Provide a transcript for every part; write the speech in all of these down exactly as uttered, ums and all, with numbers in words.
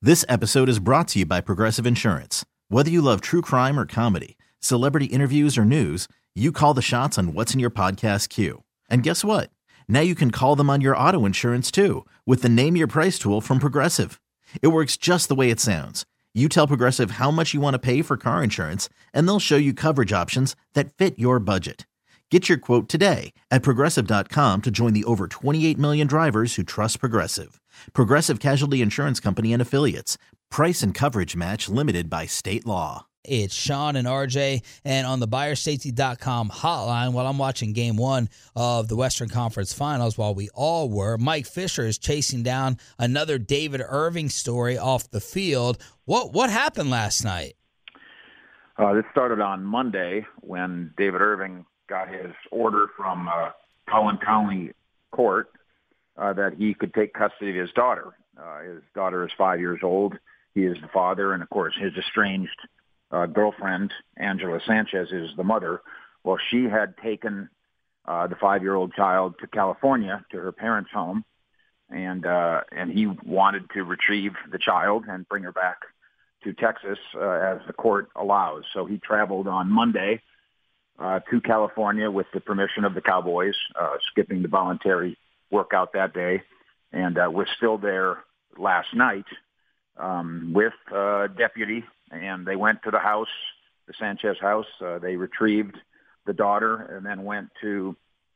This episode is brought to you by Progressive Insurance. Whether you love true crime or comedy, celebrity interviews or news, you call the shots on what's in your podcast queue. And guess what? Now you can call them on your auto insurance too with the Name Your Price tool from Progressive. It works just the way it sounds. You tell Progressive how much you want to pay for car insurance, and they'll show you coverage options that fit your budget. Get your quote today at Progressive dot com to join the over twenty-eight million drivers who trust Progressive. Progressive Casualty Insurance Company and Affiliates. Price and coverage match limited by state law. It's Sean and R J, and on the Buyer Safety dot com hotline, while I'm watching game one of the Western Conference Finals, while we all were, Mike Fisher is chasing down another David Irving story off the field. What what happened last night? Uh, this started on Monday when David Irving got his order from uh, Collin County Court uh, that he could take custody of his daughter. Uh, his daughter is five years old. He is the father, and, of course, his estranged uh, girlfriend, Angela Sanchez, is the mother. Well, she had taken uh, the five-year-old child to California, to her parents' home, and uh, and he wanted to retrieve the child and bring her back to Texas uh, as the court allows. So he traveled on Monday Uh, to California with the permission of the Cowboys, uh, skipping the voluntary workout that day, and uh, was still there last night um, with a deputy, and they went to the house, the Sanchez house. Uh, they retrieved the daughter and then went to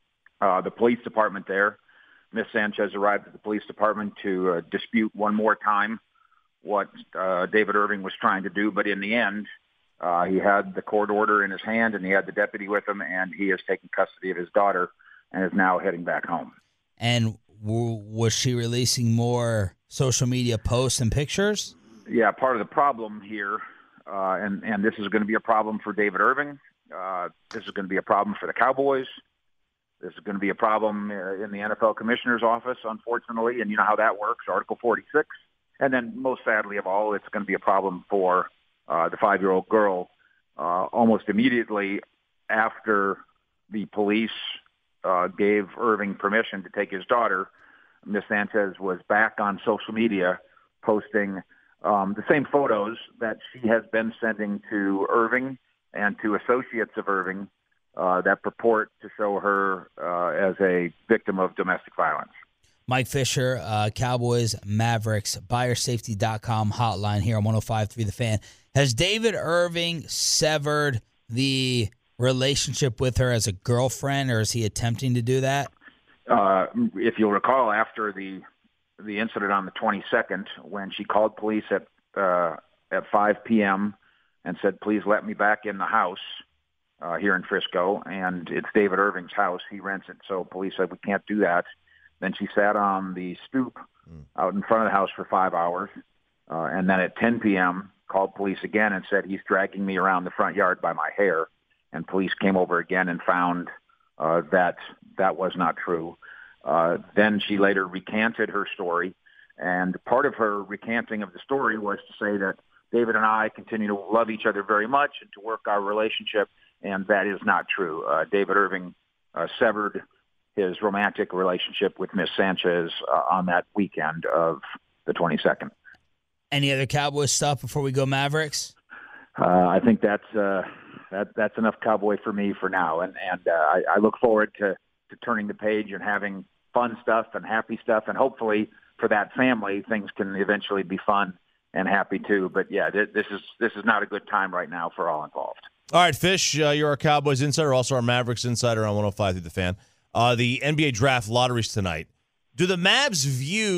uh, the police department there. Miss Sanchez arrived at the police department to uh, dispute one more time what uh, David Irving was trying to do, but in the end, Uh, he had the court order in his hand, and he had the deputy with him, and he has taken custody of his daughter and is now heading back home. And w- was she releasing more social media posts and pictures? Yeah, part of the problem here, uh, and, and this is going to be a problem for David Irving. Uh, this is going to be a problem for the Cowboys. This is going to be a problem uh, in the N F L Commissioner's office, unfortunately, and you know how that works, Article forty-six. And then most sadly of all, it's going to be a problem for Uh, the five-year-old girl. Uh, almost immediately after the police uh, gave Irving permission to take his daughter, Miss Sanchez was back on social media posting um, the same photos that she has been sending to Irving and to associates of Irving uh, that purport to show her uh, as a victim of domestic violence. Mike Fisher, uh, Cowboys, Mavericks, Buyer Safety dot com hotline here on one oh five point three The Fan. Has David Irving severed the relationship with her as a girlfriend, or is he attempting to do that? Uh, if you'll recall, after the the incident on the twenty-second, when she called police at uh, at five p.m. and said, "Please let me back in the house uh, here in Frisco," and it's David Irving's house, he rents it, so police said, "We can't do that." Then she sat on the stoop out in front of the house for five hours, uh, and then at ten p.m. called police again and said, "He's dragging me around the front yard by my hair." And police came over again and found uh, that that was not true. Uh, then she later recanted her story, and part of her recanting of the story was to say that David and I continue to love each other very much and to work our relationship, and that is not true. Uh, David Irving uh, severed his romantic relationship with Miss Sanchez uh, on that weekend of the twenty-second. Any other Cowboys stuff before we go Mavericks? Uh, I think that's uh, that that's enough Cowboy for me for now, and and uh, I, I look forward to, to turning the page and having fun stuff and happy stuff, and hopefully for that family things can eventually be fun and happy too. But yeah, th- this is this is not a good time right now for all involved. All right, Fish, uh, you're our Cowboys insider, also our Mavericks insider on one oh five through The Fan. Uh, the N B A draft lotteries tonight. Do the Mavs view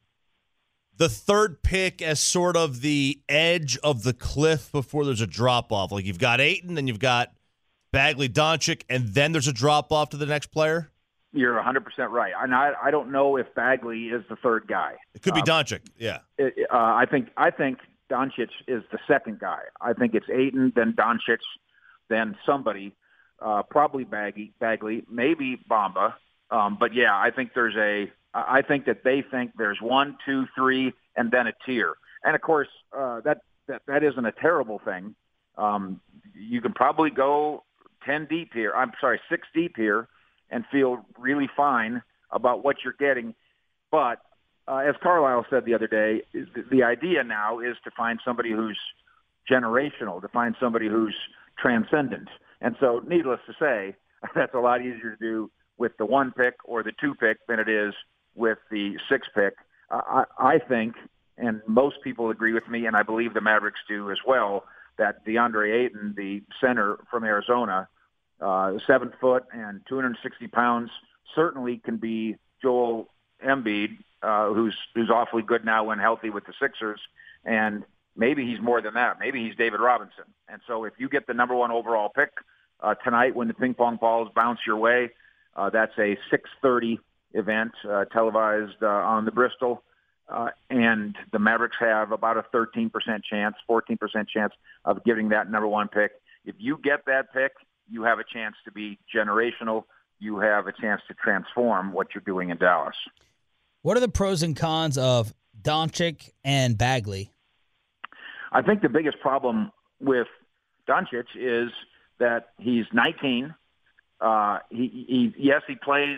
the third pick as sort of the edge of the cliff before there's a drop-off? Like you've got Ayton, then you've got Bagley, Doncic, and then there's a drop-off to the next player? You're one hundred percent right. And I, I don't know if Bagley is the third guy. It could be um, Doncic, yeah. It, uh, I think I think Doncic is the second guy. I think it's Ayton, then Doncic, then somebody. Uh, probably Baggy, Bagley, maybe Bamba. Um, but, yeah, I think there's a – I think that they think there's one, two, three, and then a tier. And, of course, uh, that, that that isn't a terrible thing. Um, you can probably go ten deep here. I'm sorry, six deep here and feel really fine about what you're getting. But uh, as Carlisle said the other day, is the, the idea now is to find somebody who's generational, to find somebody who's transcendent. And so, needless to say, that's a lot easier to do with the one pick or the two pick than it is with the six pick. Uh, I, I think, and most people agree with me, and I believe the Mavericks do as well, that DeAndre Ayton, the center from Arizona, uh, seven foot and two hundred sixty pounds, certainly can be Joel Embiid, uh, who's who's awfully good now when healthy with the Sixers, and maybe he's more than that. Maybe he's David Robinson. And so if you get the number one overall pick uh, tonight when the ping pong balls bounce your way, uh, that's a six thirty event uh, televised uh, on the Bristol. Uh, and the Mavericks have about a thirteen percent chance, fourteen percent chance of getting that number one pick. If you get that pick, you have a chance to be generational. You have a chance to transform what you're doing in Dallas. What are the pros and cons of Doncic and Bagley? I think the biggest problem with Doncic is that he's nineteen. Uh, he, he, yes, he plays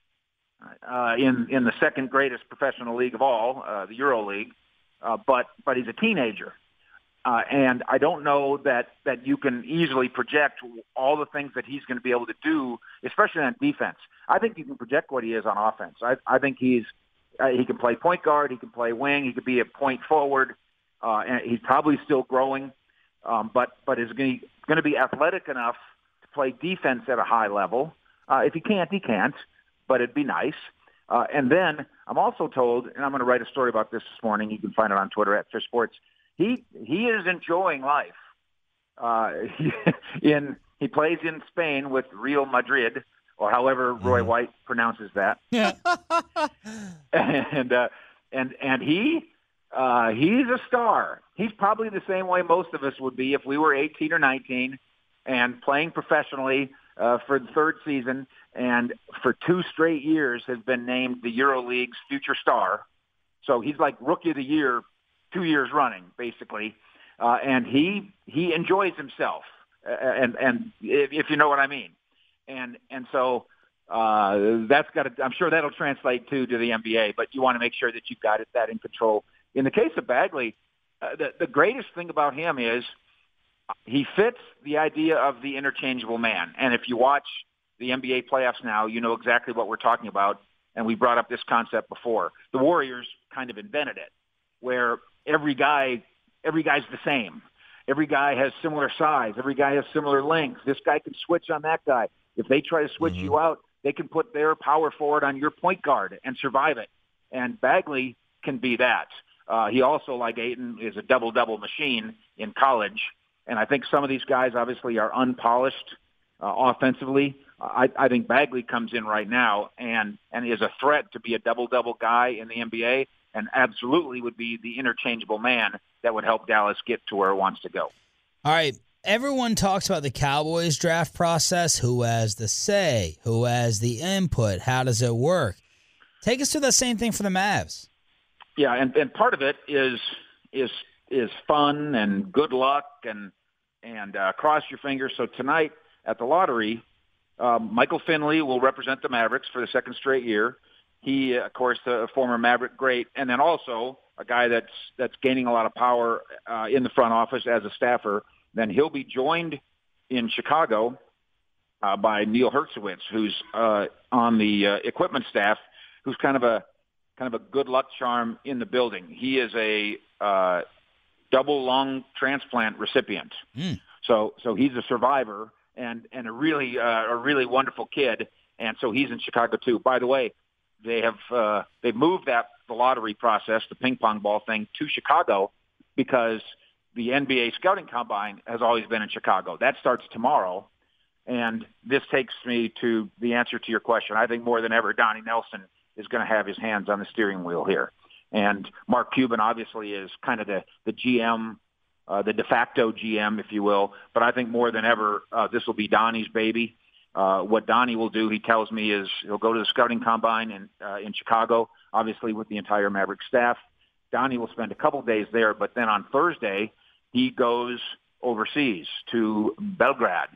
Uh, in in the second greatest professional league of all, uh, the Euro League, uh, but but he's a teenager, uh, and I don't know that that you can easily project all the things that he's going to be able to do, especially on defense. I think you can project what he is on offense. I, I think he's uh, he can play point guard, he can play wing, he could be a point forward, uh, and he's probably still growing, um, but but is going to be athletic enough to play defense at a high level. Uh, if he can't, he can't. But it'd be nice. Uh, and then I'm also told, and I'm going to write a story about this this morning. You can find it on Twitter at Fish Sports. He he is enjoying life. Uh, he, in he plays in Spain with Real Madrid, or however Roy White pronounces that. Yeah. and uh, and and he uh, he's a star. He's probably the same way most of us would be if we were eighteen or nineteen and playing professionally uh, for the third season. And for two straight years has been named the EuroLeague's future star. So he's like Rookie of the Year two years running, basically. Uh, and he he enjoys himself, uh, and and if, if you know what I mean. And and so uh, that's got to, I'm sure that'll translate too to the N B A. But you want to make sure that you've got it, that in control. In the case of Bagley, uh, the the greatest thing about him is he fits the idea of the interchangeable man. And if you watch the N B A playoffs now, you know exactly what we're talking about, and we brought up this concept before. The Warriors kind of invented it, where every guy, every guy's the same. Every guy has similar size. Every guy has similar length. This guy can switch on that guy. If they try to switch mm-hmm. you out, they can put their power forward on your point guard and survive it. And Bagley can be that. Uh, he also, like Ayton, is a double-double machine in college. And I think some of these guys obviously are unpolished uh, offensively. I, I think Bagley comes in right now and, and is a threat to be a double-double guy in the N B A and absolutely would be the interchangeable man that would help Dallas get to where it wants to go. All right. Everyone talks about the Cowboys draft process. Who has the say? Who has the input? How does it work? Take us to the same thing for the Mavs. Yeah, and, and part of it is is is fun and good luck and, and uh, cross your fingers. So tonight at the lottery, Um, Michael Finley will represent the Mavericks for the second straight year. He, of course, a former Maverick great, and then also a guy that's that's gaining a lot of power uh, in the front office as a staffer. Then he'll be joined in Chicago uh, by Neil Hertzowitz, who's uh, on the uh, equipment staff, who's kind of a kind of a good luck charm in the building. He is a uh, double lung transplant recipient, mm. so so he's a survivor. And and a really uh, a really wonderful kid, and so he's in Chicago too. By the way, they have uh, they've moved that the lottery process, the ping pong ball thing, to Chicago because the N B A scouting combine has always been in Chicago. That starts tomorrow, and this takes me to the answer to your question. I think more than ever, Donnie Nelson is going to have his hands on the steering wheel here, and Mark Cuban obviously is kind of the the G M. Uh, the de facto G M, if you will. But I think more than ever, uh, this will be Donnie's baby. Uh, what Donnie will do, he tells me, is he'll go to the scouting combine in, uh, in Chicago, obviously with the entire Maverick staff. Donnie will spend a couple days there, but then on Thursday, he goes overseas to Belgrade.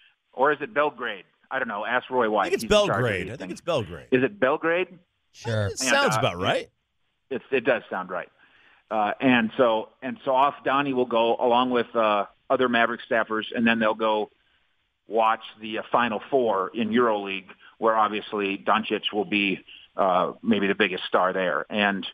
Or is it Belgrade? I don't know. Ask Roy White. I think it's He's Belgrade. I think it's Belgrade. Is it Belgrade? Sure. It sounds and, uh, about right. It, it does sound right. Uh, and so and so off Donnie will go along with uh, other Maverick staffers, and then they'll go watch the uh, Final Four in EuroLeague, where obviously Doncic will be uh, maybe the biggest star there. And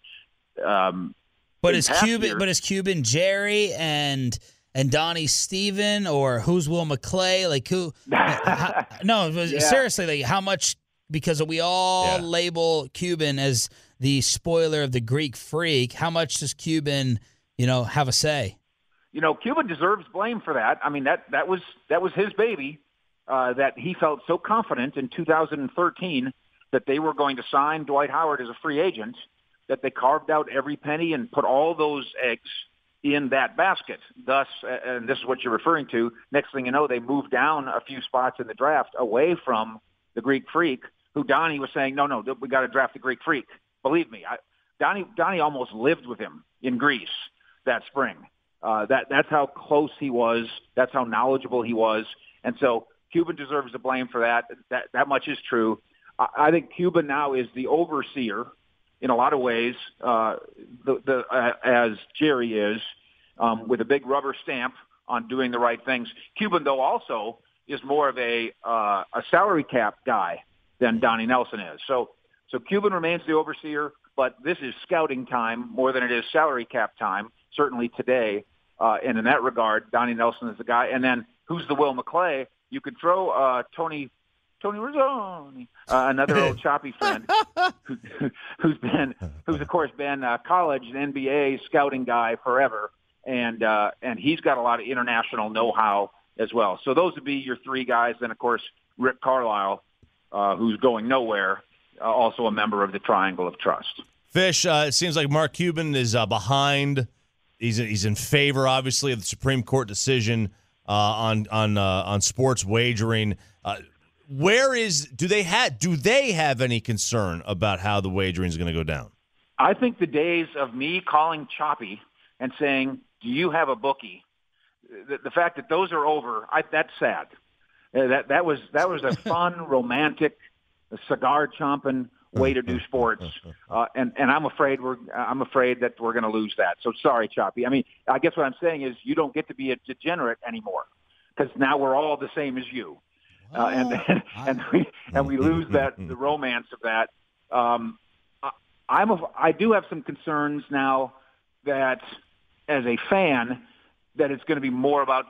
um, but is Cuban? Years, but is Cuban Jerry and and Donnie Steven, or who's Will McClay? Like who? how, no, yeah. seriously, like how much? Because we all Yeah. label Cuban as the spoiler of the Greek Freak. How much does Cuban, you know, have a say? You know, Cuban deserves blame for that. I mean, that that was that was his baby. Uh, that he felt so confident in two thousand thirteen that they were going to sign Dwight Howard as a free agent that they carved out every penny and put all those eggs in that basket. Thus, and this is what you're referring to, next thing you know, they moved down a few spots in the draft away from the Greek Freak, who Donnie was saying, no, no, we got to draft the Greek Freak. Believe me, I, Donnie, Donnie almost lived with him in Greece that spring. Uh, that that's how close he was. That's how knowledgeable he was. And so Cuban deserves the blame for that. That that much is true. I, I think Cuban now is the overseer in a lot of ways, uh, the, the, uh, as Jerry is, um, with a big rubber stamp on doing the right things. Cuban, though, also is more of a uh, a salary cap guy than Donnie Nelson is. So so Cuban remains the overseer, but this is scouting time more than it is salary cap time, certainly today. Uh, and in that regard, Donnie Nelson is the guy. And then who's the Will McClay? You could throw uh, Tony Tony Rizzoni, uh, another old choppy friend, who, who's been, who's of course been a college and N B A scouting guy forever, and uh, and he's got a lot of international know-how as well. So those would be your three guys. Then of course Rick Carlisle, uh, who's going nowhere, uh, also a member of the Triangle of Trust. Fish, uh, it seems like Mark Cuban is uh, behind. He's he's in favor, obviously, of the Supreme Court decision uh, on on uh, on sports wagering. Uh, where is do they have do they have any concern about how the wagering is going to go down? I think the days of me calling choppy and saying, "Do you have a bookie?" The, the fact that those are over, I, that's sad. Uh, that that was that was a fun, romantic, cigar chomping way to do sports, uh, and and I'm afraid we're I'm afraid that we're going to lose that. So sorry, Choppy. I mean, I guess what I'm saying is you don't get to be a degenerate anymore because now we're all the same as you, uh, and and, and we and we lose that the romance of that. Um, I, I'm a, I do have some concerns now that as a fan that it's going to be more about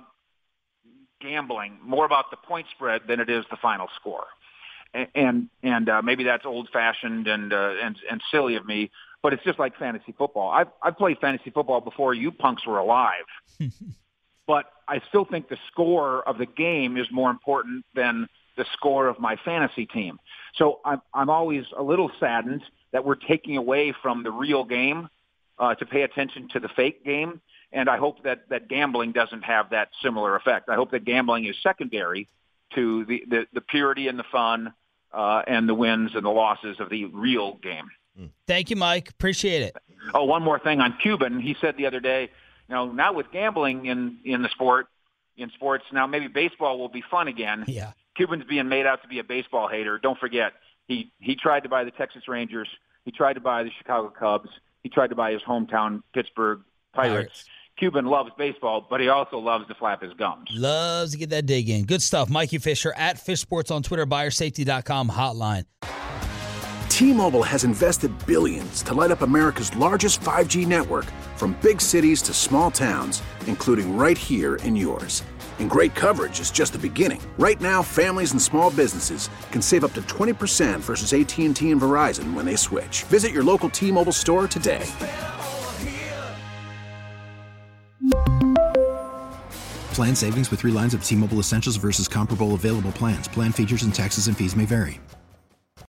gambling, more about the point spread than it is the final score. And and uh, maybe that's old-fashioned and uh, and and silly of me, but it's just like fantasy football. I've I've played fantasy football before you punks were alive, but I still think the score of the game is more important than the score of my fantasy team. So I'm I'm always a little saddened that we're taking away from the real game uh, to pay attention to the fake game, and I hope that that gambling doesn't have that similar effect. I hope that gambling is secondary to the the, the purity and the fun. Uh, and the wins and the losses of the real game. Thank you, Mike. Appreciate it. Oh, one more thing on Cuban. He said the other day, you know, now with gambling in, in the sport, in sports, now maybe baseball will be fun again. Yeah. Cuban's being made out to be a baseball hater. Don't forget, he, he tried to buy the Texas Rangers. He tried to buy the Chicago Cubs. He tried to buy his hometown Pittsburgh Pirates. Pirates. Cuban loves baseball, but he also loves to flap his gums. Loves to get that dig in. Good stuff. Mikey Fisher at Fish Sports on Twitter, buyer safety dot com hotline. T-Mobile has invested billions to light up America's largest five G network from big cities to small towns, including right here in yours. And great coverage is just the beginning. Right now, families and small businesses can save up to twenty percent versus A T and T and Verizon when they switch. Visit your local T-Mobile store today. Plan savings with three lines of T-Mobile Essentials versus comparable available plans. Plan features and taxes and fees may vary.